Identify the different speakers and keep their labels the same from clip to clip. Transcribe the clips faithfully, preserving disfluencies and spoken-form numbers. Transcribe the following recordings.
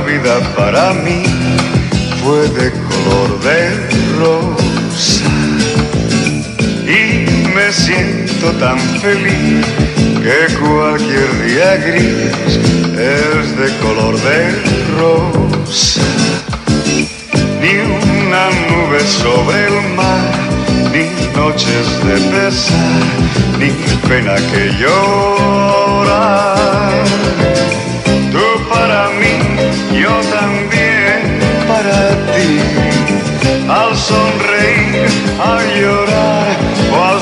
Speaker 1: vida para mí fue de color de rosa y me siento tan feliz que cualquier día gris es de color de rosa. Ni una nube sobre el mar, ni noches de pesar, ni pena que llorar. Tú para mí, yo también para ti. Al sonreír, al llorar o al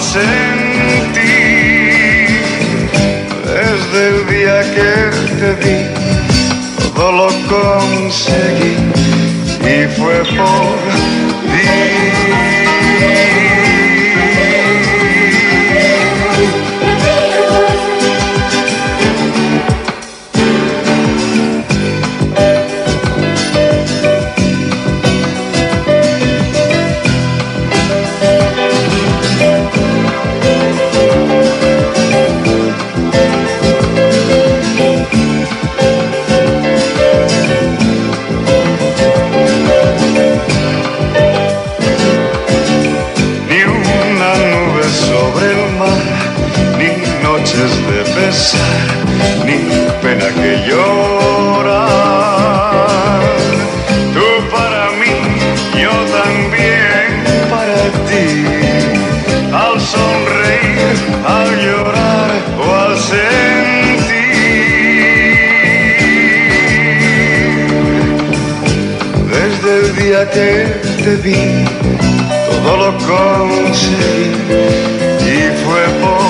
Speaker 1: sentir. Desde el día que te vi, todo lo conseguí y fue por ti. De besar, ni pena que llorar. Tú para mí, yo también para ti. Al sonreír, al llorar o al sentir. Desde el día que te vi, todo lo conseguí y fue por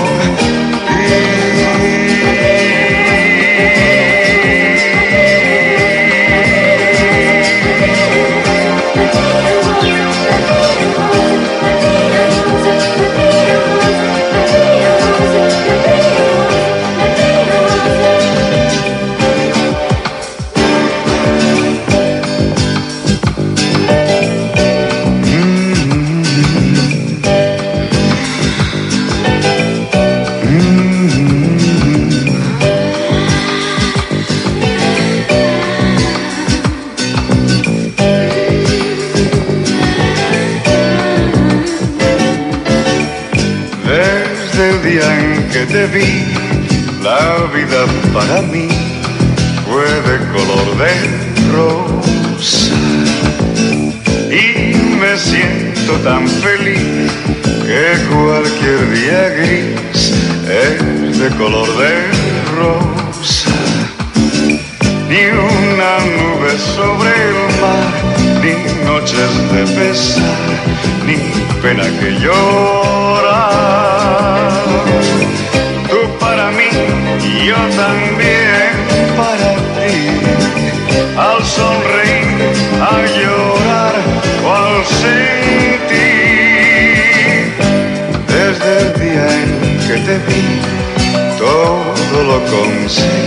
Speaker 1: que te vi, la vida para mí fue de color de rosa y me siento tan feliz que cualquier día gris es de color de rosa. Ni una nube sobre el mar, ni noches de pesar, ni pena que llorar. Tú para mí, yo también para ti. Al sonreír, al llorar o al sentir. Desde el día en que te vi, todo lo conseguí